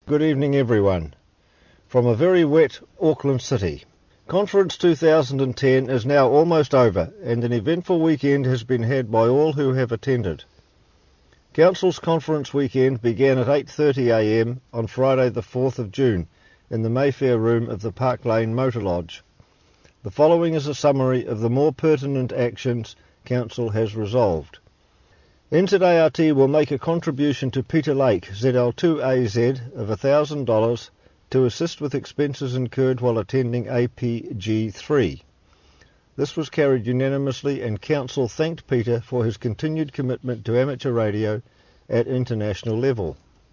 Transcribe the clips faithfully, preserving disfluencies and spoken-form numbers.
Good evening everyone, from a very wet Auckland City. Conference two thousand ten is now almost over and an eventful weekend has been had by all who have attended. Council's conference weekend began at eight thirty a m on Friday the fourth of June in the Mayfair room of the Park Lane Motor Lodge. The following is a summary of the more pertinent actions Council has resolved. N Z A R T will make a contribution to Peter Lake, Z L two A Z, of one thousand dollars to assist with expenses incurred while attending A P G three. This was carried unanimously and Council thanked Peter for his continued commitment to amateur radio at international level.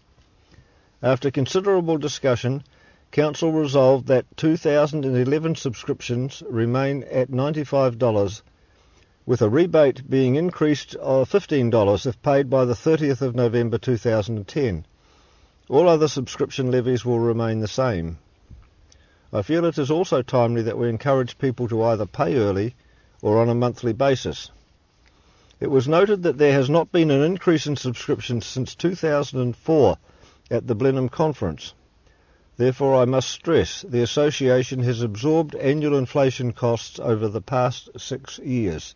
After considerable discussion, Council resolved that two thousand eleven subscriptions remain at ninety-five dollars, with a rebate being increased of fifteen dollars if paid by the thirtieth of November two thousand ten. All other subscription levies will remain the same. I feel it is also timely that we encourage people to either pay early or on a monthly basis. It was noted that there has not been an increase in subscriptions since two thousand four at the Blenheim Conference. Therefore, I must stress the association has absorbed annual inflation costs over the past six years.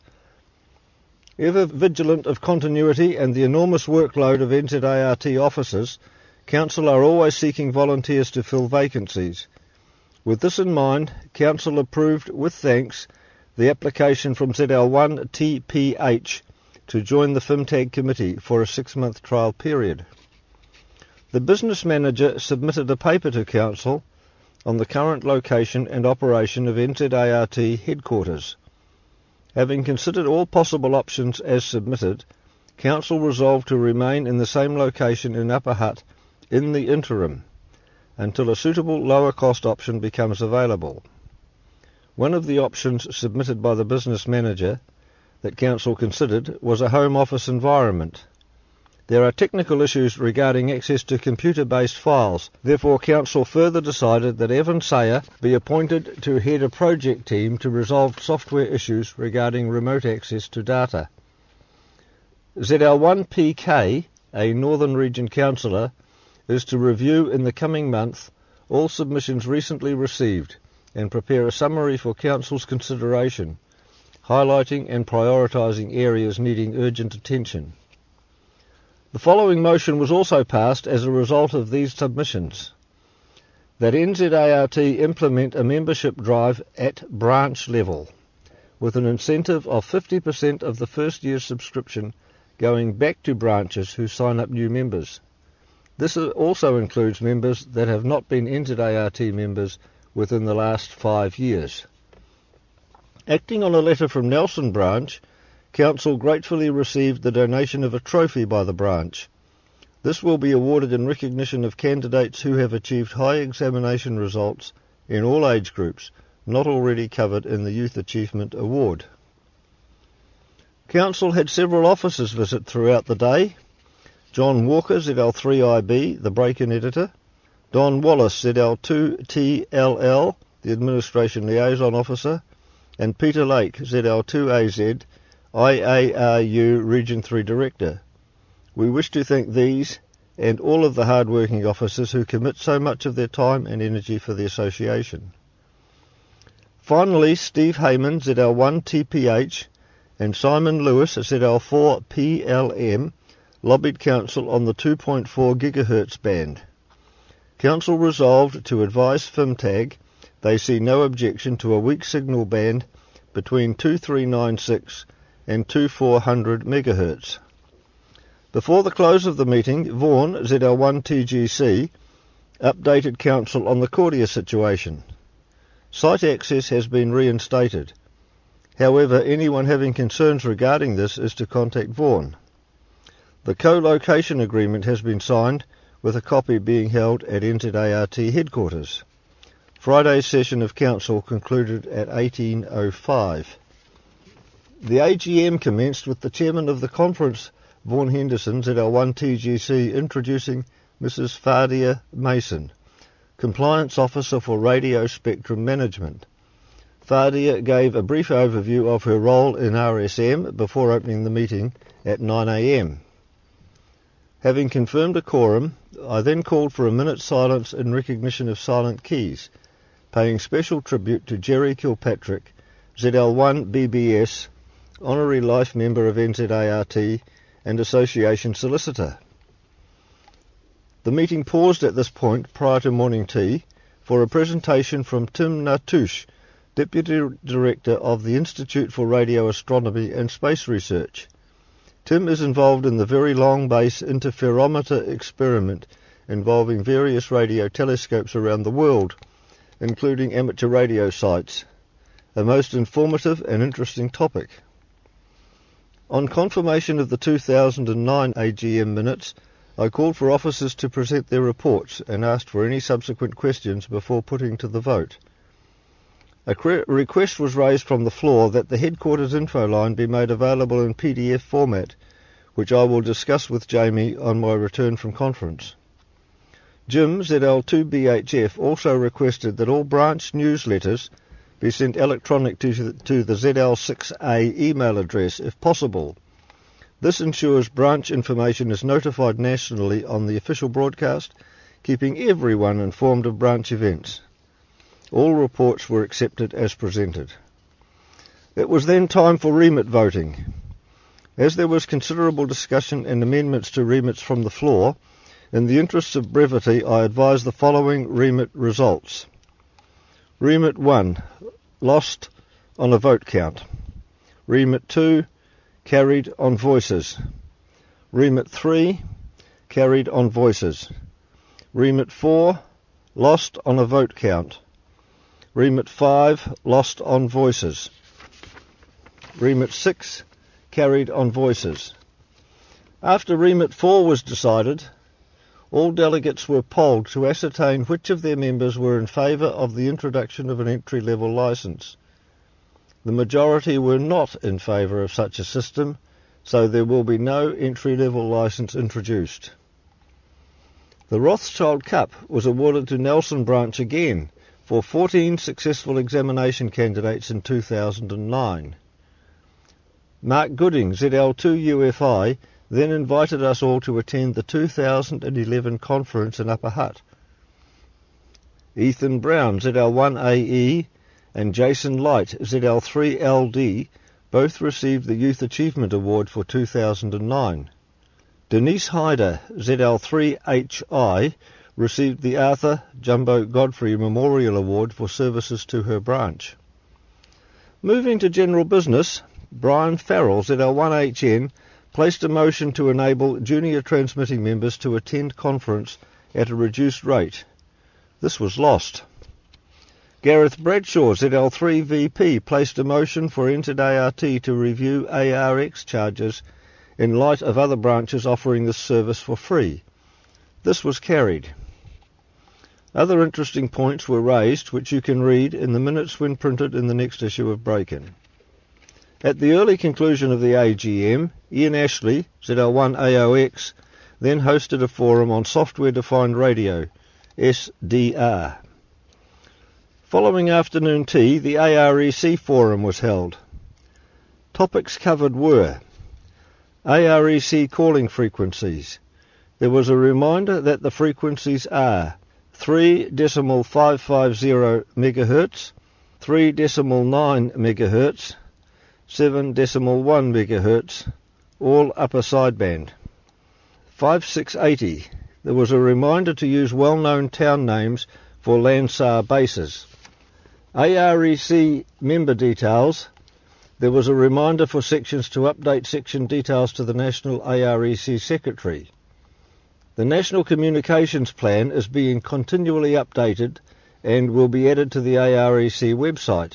Ever vigilant of continuity and the enormous workload of N Z A R T officers, Council are always seeking volunteers to fill vacancies. With this in mind, Council approved, with thanks, the application from Z L one T P H to join the FimTag committee for a six-month trial period. The business manager submitted a paper to Council on the current location and operation of N Z A R T headquarters. Having considered all possible options as submitted, Council resolved to remain in the same location in Upper Hutt in the interim, until a suitable lower-cost option becomes available. One of the options submitted by the business manager that Council considered was a home office environment. There are technical issues regarding access to computer-based files. Therefore, Council further decided that Evan Sayer be appointed to head a project team to resolve software issues regarding remote access to data. Z L one P K, a Northern Region councillor, is to review in the coming month all submissions recently received and prepare a summary for Council's consideration, highlighting and prioritising areas needing urgent attention. The following motion was also passed as a result of these submissions: that N Z A R T implement a membership drive at branch level, with an incentive of fifty percent of the first year's subscription going back to branches who sign up new members. This also includes members that have not been N Z A R T members within the last five years. Acting on a letter from Nelson Branch, Council gratefully received the donation of a trophy by the branch. This will be awarded in recognition of candidates who have achieved high examination results in all age groups, not already covered in the Youth Achievement Award. Council had several officers visit throughout the day: John Walker, Z L three I B, the break-in editor; Don Wallace, Z L two T L L, the administration liaison officer; and Peter Lake, Z L two A Z, I A R U Region three Director. We wish to thank these and all of the hard-working officers who commit so much of their time and energy for the association. Finally, Steve Heyman, Z L one T P H, and Simon Lewis, Z L four P L M, lobbied Council on the two point four gigahertz band. Council resolved to advise FimTag they see no objection to a weak signal band between two three nine six and two four hundred megahertz. Before the close of the meeting, Vaughan, Z L one T G C, updated Council on the Cordia situation. Site access has been reinstated. However, anyone having concerns regarding this is to contact Vaughan. The co-location agreement has been signed, with a copy being held at N Z A R T headquarters. Friday's session of Council concluded at eighteen oh five. The A G M commenced with the chairman of the conference, Vaughan Henderson, Z L one T G C, introducing Missus Fadia Mason, Compliance Officer for Radio Spectrum Management. Fadia gave a brief overview of her role in R S M before opening the meeting at nine a m. Having confirmed a quorum, I then called for a minute's silence in recognition of Silent Keys, paying special tribute to Jerry Kilpatrick, Z L one B B S, Honorary Life Member of N Z A R T and Association Solicitor. The meeting paused at this point prior to morning tea for a presentation from Tim Nartouche, Deputy Director of the Institute for Radio Astronomy and Space Research. Tim is involved in the Very Long Base Interferometer experiment involving various radio telescopes around the world, including amateur radio sites, a most informative and interesting topic. On confirmation of the two thousand nine A G M minutes, I called for officers to present their reports and asked for any subsequent questions before putting to the vote. A request was raised from the floor that the headquarters info line be made available in P D F format, which I will discuss with Jamie on my return from conference. Jim, Z L two B H F, also requested that all branch newsletters be sent electronic to, to the Z L six A email address if possible. This ensures branch information is notified nationally on the official broadcast, keeping everyone informed of branch events. All reports were accepted as presented. It was then time for remit voting. As there was considerable discussion and amendments to remits from the floor, in the interests of brevity I advise the following remit results. Remit one, lost on a vote count. Remit two, carried on voices. Remit three, carried on voices. Remit four, lost on a vote count. Remit five, lost on voices. Remit six, carried on voices. After Remit four was decided, all delegates were polled to ascertain which of their members were in favour of the introduction of an entry-level licence. The majority were not in favour of such a system, so there will be no entry-level licence introduced. The Rothschild Cup was awarded to Nelson Branch again for fourteen successful examination candidates in two thousand nine. Mark Gooding, Z L two U F I, then invited us all to attend the two thousand eleven conference in Upper Hutt. Ethan Brown, Z L one A E, and Jason Light, Z L three L D, both received the Youth Achievement Award for two thousand nine. Denise Hyder, Z L three H I, received the Arthur Jumbo Godfrey Memorial Award for services to her branch. Moving to general business, Brian Farrell, Z L one H N, placed a motion to enable junior transmitting members to attend conference at a reduced rate. This was lost. Gareth Bradshaw, Z L three V P, placed a motion for N Z A R T to review A R X charges in light of other branches offering this service for free. This was carried. Other interesting points were raised, which you can read in the minutes when printed in the next issue of Break-In. At the early conclusion of the A G M, Ian Ashley, Z L one A O X, then hosted a forum on software-defined radio, S D R. Following afternoon tea, the A R E C forum was held. Topics covered were A R E C calling frequencies. There was a reminder that the frequencies are three decimal five five zero megahertz, three decimal nine megahertz, seven decimal one megahertz, all upper sideband. five six eighty. There was a reminder to use well-known town names for Landsar bases. A R E C member details. There was a reminder for sections to update section details to the National A R E C Secretary. The National Communications Plan is being continually updated and will be added to the A R E C website.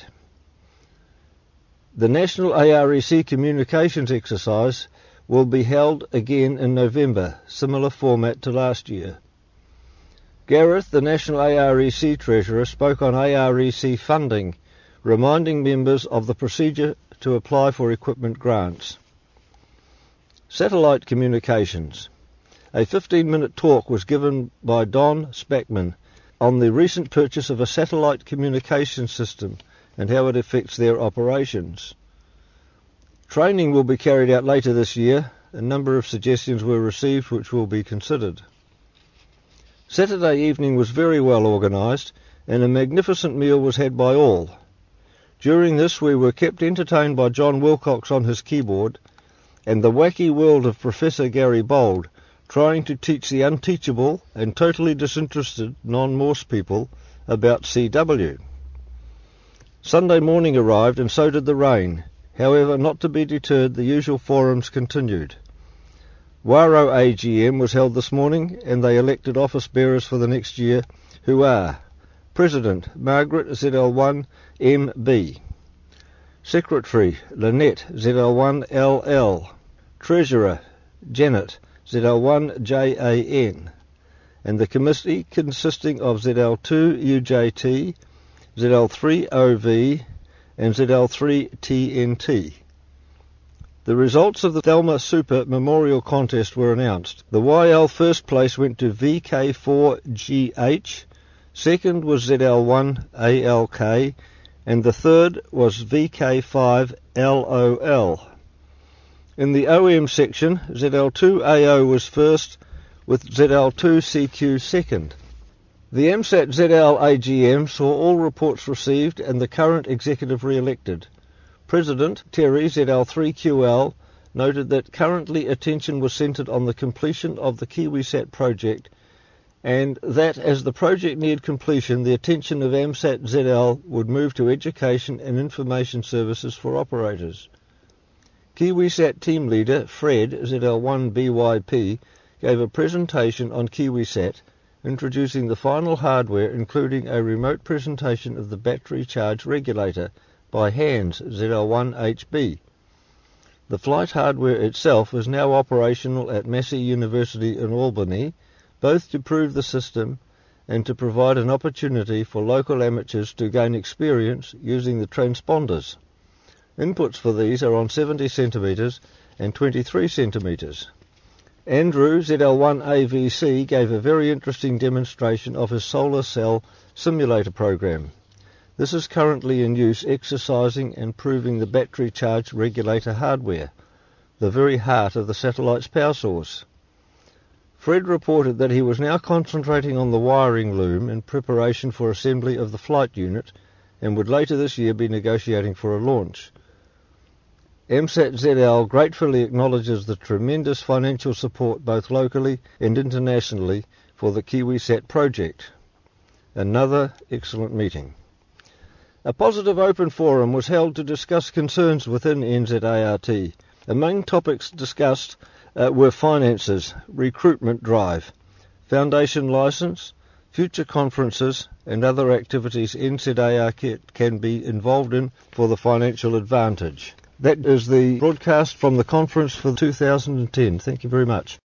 The National A R E C Communications Exercise will be held again in November, similar format to last year. Gareth, the National A R E C Treasurer, spoke on A R E C funding, reminding members of the procedure to apply for equipment grants. Satellite communications. A fifteen-minute talk was given by Don Spackman on the recent purchase of a satellite communication system and how it affects their operations. Training will be carried out later this year a number of suggestions were received which will be considered. Saturday evening was very well organised, and a magnificent meal was had by all. During this we were kept entertained by John Wilcox on his keyboard, and the wacky world of Professor Gary Bold, trying to teach the unteachable and totally disinterested non-Morse people about C W. Sunday morning arrived, and so did the rain. However, not to be deterred, the usual forums continued. Waro A G M was held this morning, and they elected office bearers for the next year, who are President Margaret Z L one M B, Secretary Lynette Z L one L L, Treasurer Janet Z L one J A N, and the committee consisting of Z L two U J T, Z L three O V, and Z L three T N T. The results of the Thelma Super Memorial Contest were announced. The Y L first place went to V K four G H, second was Z L one A L K, and the third was V K five L O L. In the O M section, Z L two A O was first, with Z L two C Q second. The M SAT Z L A G M saw all reports received and the current executive re-elected. President Terry Z L three Q L noted that currently attention was centred on the completion of the KiwiSat project, and that as the project neared completion, the attention of M SAT Z L would move to education and information services for operators. KiwiSat team leader Fred Z L one B Y P gave a presentation on KiwiSat, introducing the final hardware, including a remote presentation of the battery charge regulator by Hans Z L one H B. The flight hardware itself is now operational at Massey University in Albany, both to prove the system and to provide an opportunity for local amateurs to gain experience using the transponders. Inputs for these are on seventy centimetres and twenty-three centimetres. Andrew Z L one A V C gave a very interesting demonstration of his solar cell simulator program. This is currently in use exercising and proving the battery charge regulator hardware, the very heart of the satellite's power source. Fred reported that he was now concentrating on the wiring loom in preparation for assembly of the flight unit, and would later this year be negotiating for a launch. M SAT Z L gratefully acknowledges the tremendous financial support both locally and internationally for the KiwiSat project. Another excellent meeting. A positive open forum was held to discuss concerns within N Z A R T. Among topics discussed uh, were finances, recruitment drive, foundation license, future conferences and other activities N Z A R T can be involved in for the financial advantage. That is the broadcast from the conference for two thousand ten. Thank you very much.